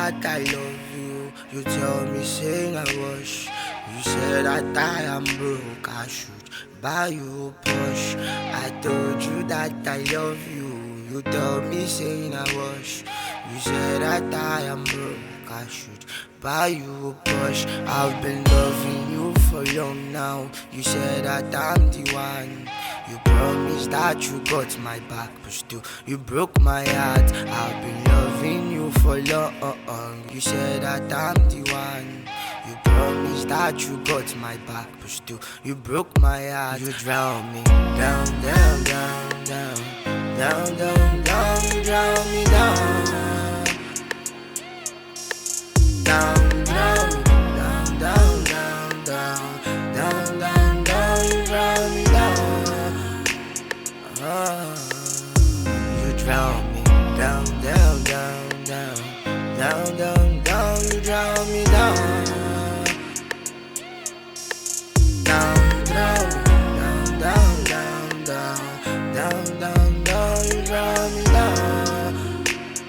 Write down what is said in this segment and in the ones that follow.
that I love you. You tell me saying I wash. You said that I am broke, I should buy you a Porsche. I told you that I love you. You tell me saying I wash. You said that I am broke, I should buy you a Porsche. I've been loving you for long now. You said that I'm the one. You promised that you got my back, but still you broke my heart. I've been loving you for long. You said that I'm the one. You promised that you got my back, but still you broke my heart. You drown me down, down, down, down, down, down, down. You drown me down, down, down, down, down, down, down, down, down, down. You drown me down. You drown me down, down, down, down, down, down, down. You drown me down. Down, down, down, down, down, down, down, down, you drown me down.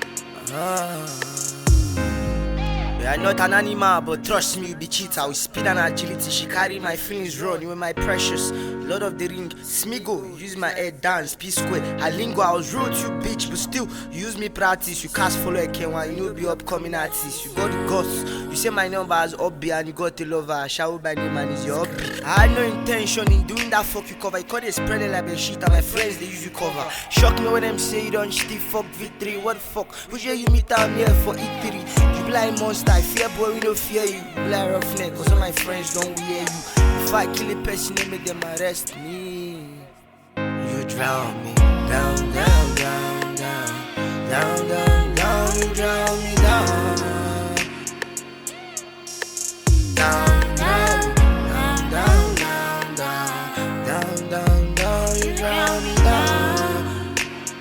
We are not an animal, but trust me, you be cheater. With speed and agility, she carry my feelings run. You were my precious, Lord of the Ring. Smigo, use my head dance, P-Square. I lingo, I was rude, you bitch, but still, you use me practice. You cast follow a K1, you know be upcoming artist. You got the guts, you say my number as Obby, and you got the lover. Shout by name and is your hobby. I had no intention in doing that fuck you cover. You call it spreading like a shit, and my friends they use you cover. Shock me when them say you don't stiff fuck victory. What the fuck? Which year you meet down here for E3? You blind monster, I fear boy, we don't fear you. You blind roughneck, cause all my friends don't hear you. If I kill a person, they make them arrest me. You drown me down, down, down, down, down, down, down. You drown me down, down, down, down, down, down, down, down, down. You drown me down.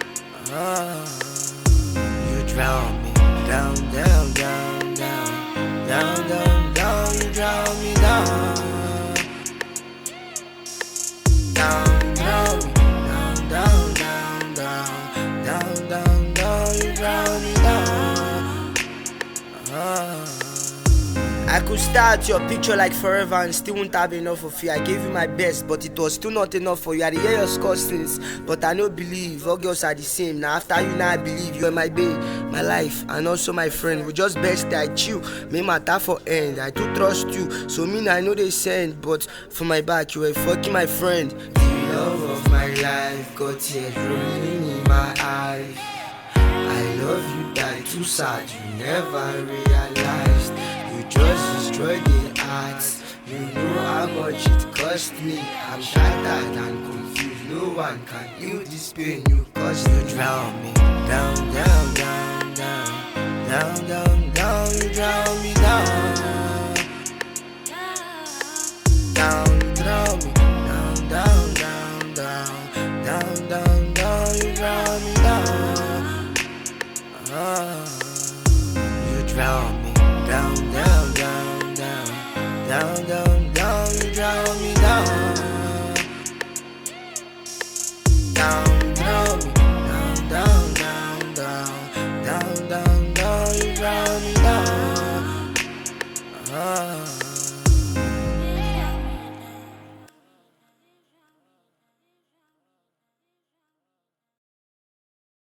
You drown me down, down, down, down, down, down, down. You drown me down. Down, down, down, down, down, down, down, down, you drown me down. I could stare at your picture like forever and still won't have enough of you. I gave you my best, but it was still not enough for you. I hear your cussings, but I don't believe all girls are the same. Now after you, now I believe you are my babe, my life, and also my friend. We just best I chill, me matter for end. I do trust you, so me I know they send, but for my back you were fucking my friend. The love of my life got tears rolling in my eyes. I love you, died too sad, you never realized. You just destroyed the hearts. You know how much it cost me. I'm shattered and confused. No one can heal this pain you caused. You drown me down, down, down, down, down, down, down. You drown me down, down, drown me down, down, down, down, down, down, down. You drown me down. You drown me down, down, down, down, down, down, down. You drown me down. Down, drown me down, down, down, down, down, down, down. You drown me down.